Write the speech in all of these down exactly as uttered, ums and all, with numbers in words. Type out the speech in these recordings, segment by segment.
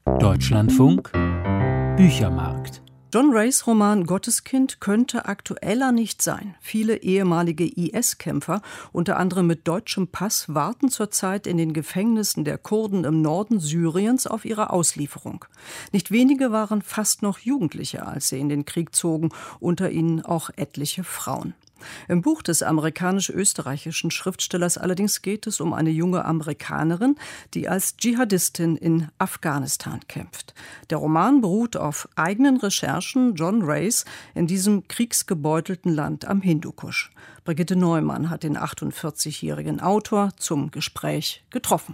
Deutschlandfunk Büchermarkt. John Rays Roman Gotteskind könnte aktueller nicht sein. Viele ehemalige I S-Kämpfer, unter anderem mit deutschem Pass, warten zurzeit in den Gefängnissen der Kurden im Norden Syriens auf ihre Auslieferung. Nicht wenige waren fast noch Jugendliche, als sie in den Krieg zogen, unter ihnen auch etliche Frauen. Im Buch des amerikanisch-österreichischen Schriftstellers allerdings geht es um eine junge Amerikanerin, die als Dschihadistin in Afghanistan kämpft. Der Roman beruht auf eigenen Recherchen John Rays in diesem kriegsgebeutelten Land am Hindukusch. Brigitte Neumann hat den achtundvierzigjährigen Autor zum Gespräch getroffen.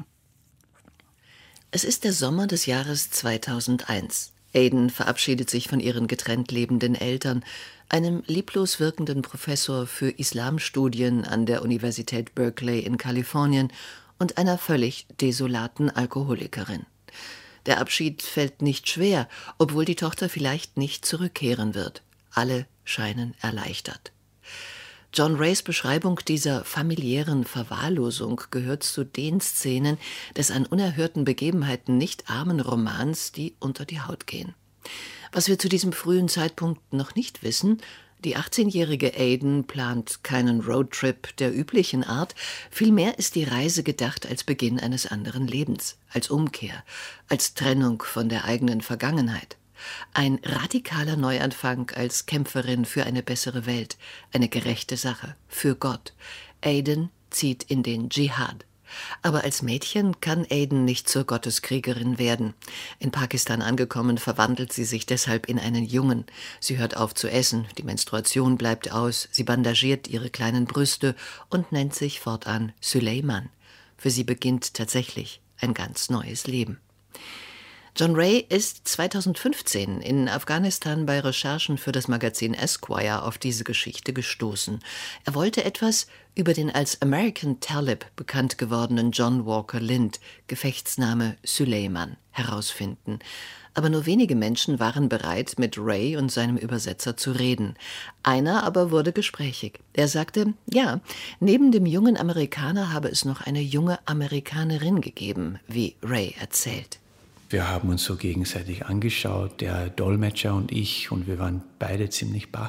Es ist der Sommer des Jahres zweitausendeins. Aiden verabschiedet sich von ihren getrennt lebenden Eltern, einem lieblos wirkenden Professor für Islamstudien an der Universität Berkeley in Kalifornien und einer völlig desolaten Alkoholikerin. Der Abschied fällt nicht schwer, obwohl die Tochter vielleicht nicht zurückkehren wird. Alle scheinen erleichtert. John Rays Beschreibung dieser familiären Verwahrlosung gehört zu den Szenen des an unerhörten Begebenheiten nicht armen Romans, die unter die Haut gehen. Was wir zu diesem frühen Zeitpunkt noch nicht wissen: Die achtzehnjährige Aiden plant keinen Roadtrip der üblichen Art, vielmehr ist die Reise gedacht als Beginn eines anderen Lebens, als Umkehr, als Trennung von der eigenen Vergangenheit. Ein radikaler Neuanfang als Kämpferin für eine bessere Welt, eine gerechte Sache, für Gott. Aiden zieht in den Dschihad. Aber als Mädchen kann Aiden nicht zur Gotteskriegerin werden. In Pakistan angekommen, verwandelt sie sich deshalb in einen Jungen. Sie hört auf zu essen, die Menstruation bleibt aus, sie bandagiert ihre kleinen Brüste und nennt sich fortan Süleyman. Für sie beginnt tatsächlich ein ganz neues Leben. John Ray ist zweitausendfünfzehn in Afghanistan bei Recherchen für das Magazin Esquire auf diese Geschichte gestoßen. Er wollte etwas über den als American Talib bekannt gewordenen John Walker Lind, Gefechtsname Süleyman, herausfinden. Aber nur wenige Menschen waren bereit, mit Ray und seinem Übersetzer zu reden. Einer aber wurde gesprächig. Er sagte, ja, neben dem jungen Amerikaner habe es noch eine junge Amerikanerin gegeben, wie Ray erzählt. Wir haben uns so gegenseitig angeschaut, der Dolmetscher und ich, und wir waren beide ziemlich baff.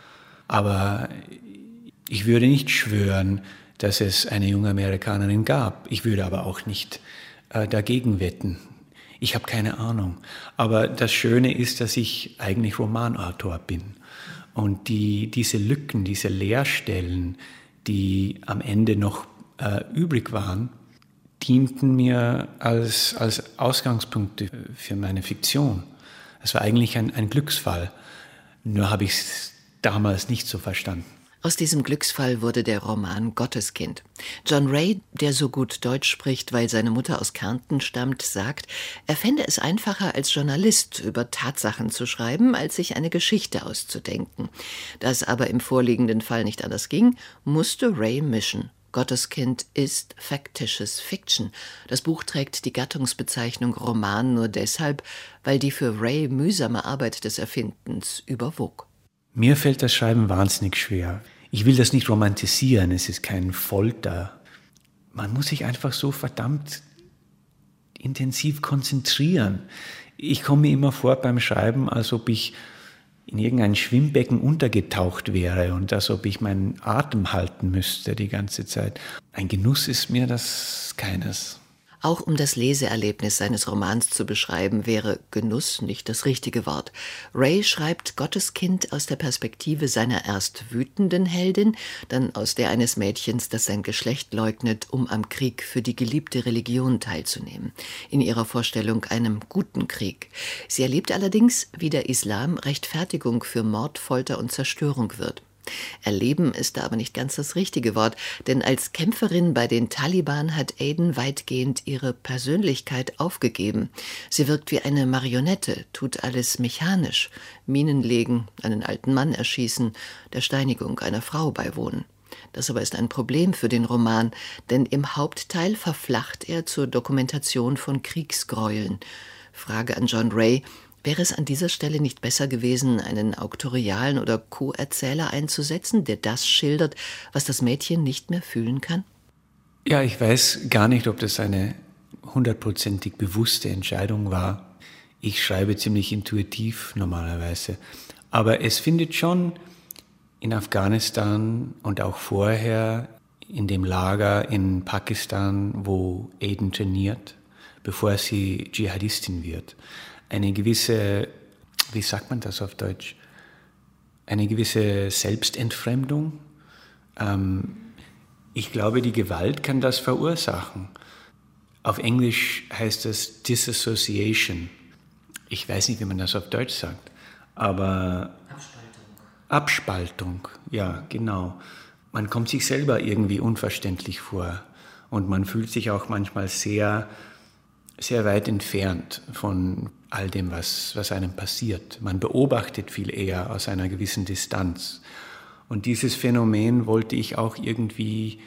Aber ich würde nicht schwören, dass es eine junge Amerikanerin gab. Ich würde aber auch nicht äh, dagegen wetten. Ich habe keine Ahnung. Aber das Schöne ist, dass ich eigentlich Romanautor bin. Und die, diese Lücken, diese Leerstellen, die am Ende noch äh, übrig waren, dienten mir als, als Ausgangspunkte für meine Fiktion. Es war eigentlich ein, ein Glücksfall. Nur habe ich es damals nicht so verstanden. Aus diesem Glücksfall wurde der Roman Gotteskind. John Ray, der so gut Deutsch spricht, weil seine Mutter aus Kärnten stammt, sagt, er fände es einfacher, als Journalist über Tatsachen zu schreiben, als sich eine Geschichte auszudenken. Da es aber im vorliegenden Fall nicht anders ging, musste Ray mischen. Gotteskind ist factitious Fiction. Das Buch trägt die Gattungsbezeichnung Roman nur deshalb, weil die für Ray mühsame Arbeit des Erfindens überwog. Mir fällt das Schreiben wahnsinnig schwer. Ich will das nicht romantisieren, es ist kein Folter. Man muss sich einfach so verdammt intensiv konzentrieren. Ich komme mir immer vor beim Schreiben, als ob ich in irgendein Schwimmbecken untergetaucht wäre und als ob ich meinen Atem halten müsste die ganze Zeit. Ein Genuss ist mir das keines. Auch um das Leseerlebnis seines Romans zu beschreiben, wäre Genuss nicht das richtige Wort. Ray schreibt Gotteskind aus der Perspektive seiner erst wütenden Heldin, dann aus der eines Mädchens, das sein Geschlecht leugnet, um am Krieg für die geliebte Religion teilzunehmen. In ihrer Vorstellung einem guten Krieg. Sie erlebt allerdings, wie der Islam Rechtfertigung für Mord, Folter und Zerstörung wird. Erleben ist da aber nicht ganz das richtige Wort, denn als Kämpferin bei den Taliban hat Aiden weitgehend ihre Persönlichkeit aufgegeben. Sie wirkt wie eine Marionette, tut alles mechanisch, Minen legen, einen alten Mann erschießen, der Steinigung einer Frau beiwohnen. Das aber ist ein Problem für den Roman, denn im Hauptteil verflacht er zur Dokumentation von Kriegsgräueln. Frage an John Ray: Wäre es an dieser Stelle nicht besser gewesen, einen auktorialen oder Co-Erzähler einzusetzen, der das schildert, was das Mädchen nicht mehr fühlen kann? Ja, ich weiß gar nicht, ob das eine hundertprozentig bewusste Entscheidung war. Ich schreibe ziemlich intuitiv normalerweise. Aber es findet schon in Afghanistan und auch vorher in dem Lager in Pakistan, wo Aden trainiert, bevor sie Dschihadistin wird, eine gewisse, wie sagt man das auf Deutsch, eine gewisse Selbstentfremdung. Ähm, ich glaube, die Gewalt kann das verursachen. Auf Englisch heißt es Disassociation. Ich weiß nicht, wie man das auf Deutsch sagt, aber Abspaltung. Abspaltung, ja, genau. Man kommt sich selber irgendwie unverständlich vor und man fühlt sich auch manchmal sehr, sehr weit entfernt von all dem, was, was einem passiert. Man beobachtet viel eher aus einer gewissen Distanz. Und dieses Phänomen wollte ich auch irgendwie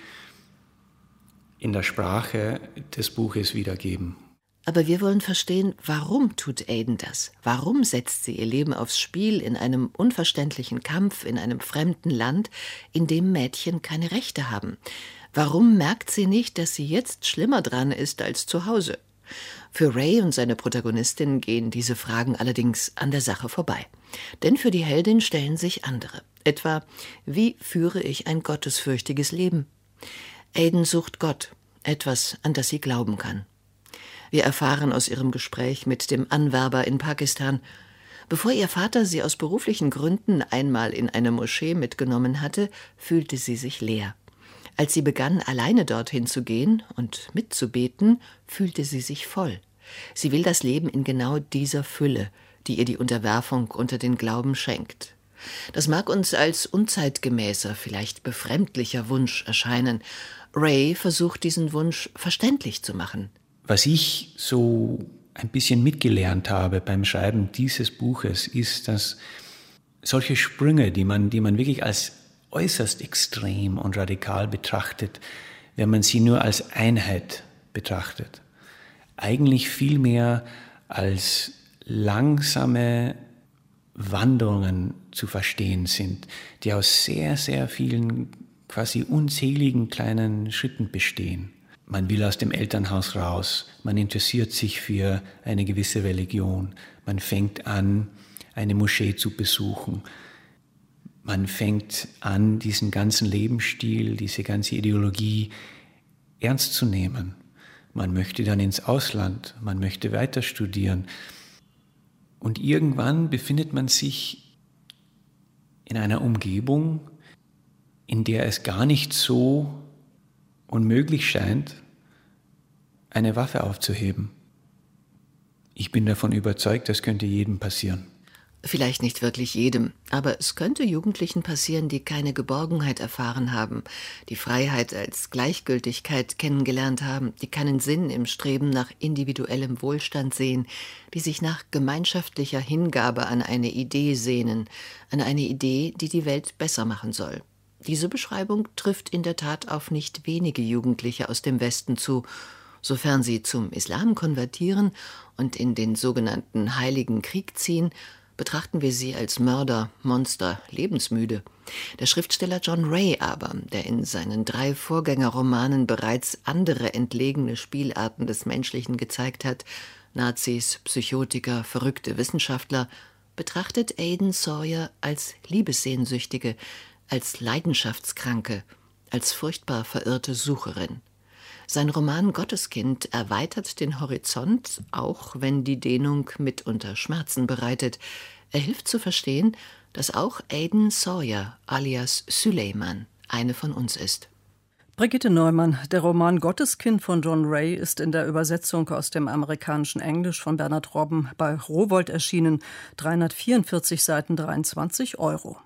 in der Sprache des Buches wiedergeben. Aber wir wollen verstehen, warum tut Aden das? Warum setzt sie ihr Leben aufs Spiel in einem unverständlichen Kampf in einem fremden Land, in dem Mädchen keine Rechte haben? Warum merkt sie nicht, dass sie jetzt schlimmer dran ist als zu Hause? Für Ray und seine Protagonistin gehen diese Fragen allerdings an der Sache vorbei. Denn für die Heldin stellen sich andere. Etwa, wie führe ich ein gottesfürchtiges Leben? Aden sucht Gott, etwas, an das sie glauben kann. Wir erfahren aus ihrem Gespräch mit dem Anwerber in Pakistan, bevor ihr Vater sie aus beruflichen Gründen einmal in eine Moschee mitgenommen hatte, fühlte sie sich leer. Als sie begann, alleine dorthin zu gehen und mitzubeten, fühlte sie sich voll. Sie will das Leben in genau dieser Fülle, die ihr die Unterwerfung unter den Glauben schenkt. Das mag uns als unzeitgemäßer, vielleicht befremdlicher Wunsch erscheinen. Ray versucht, diesen Wunsch verständlich zu machen. Was ich so ein bisschen mitgelernt habe beim Schreiben dieses Buches, ist, dass solche Sprünge, die man, die man wirklich als äußerst extrem und radikal betrachtet, wenn man sie nur als Einheit betrachtet, eigentlich viel mehr als langsame Wanderungen zu verstehen sind, die aus sehr, sehr vielen, quasi unzähligen kleinen Schritten bestehen. Man will aus dem Elternhaus raus, man interessiert sich für eine gewisse Religion, man fängt an, eine Moschee zu besuchen, man fängt an, diesen ganzen Lebensstil, diese ganze Ideologie ernst zu nehmen. Man möchte dann ins Ausland, man möchte weiter studieren. Und irgendwann befindet man sich in einer Umgebung, in der es gar nicht so unmöglich scheint, eine Waffe aufzuheben. Ich bin davon überzeugt, das könnte jedem passieren. Vielleicht nicht wirklich jedem, aber es könnte Jugendlichen passieren, die keine Geborgenheit erfahren haben, die Freiheit als Gleichgültigkeit kennengelernt haben, die keinen Sinn im Streben nach individuellem Wohlstand sehen, die sich nach gemeinschaftlicher Hingabe an eine Idee sehnen, an eine Idee, die die Welt besser machen soll. Diese Beschreibung trifft in der Tat auf nicht wenige Jugendliche aus dem Westen zu, sofern sie zum Islam konvertieren und in den sogenannten Heiligen Krieg ziehen, betrachten wir sie als Mörder, Monster, lebensmüde. Der Schriftsteller John Ray aber, der in seinen drei Vorgängerromanen bereits andere entlegene Spielarten des Menschlichen gezeigt hat, Nazis, Psychotiker, verrückte Wissenschaftler, betrachtet Aden Sawyer als Liebessehnsüchtige, als Leidenschaftskranke, als furchtbar verirrte Sucherin. Sein Roman Gotteskind erweitert den Horizont, auch wenn die Dehnung mitunter Schmerzen bereitet. Er hilft zu verstehen, dass auch Aden Sawyer alias Süleyman eine von uns ist. Brigitte Neumann, der Roman Gotteskind von John Ray ist in der Übersetzung aus dem amerikanischen Englisch von Bernhard Robben bei Rowohlt erschienen, dreihundertvierundvierzig Seiten, dreiundzwanzig Euro.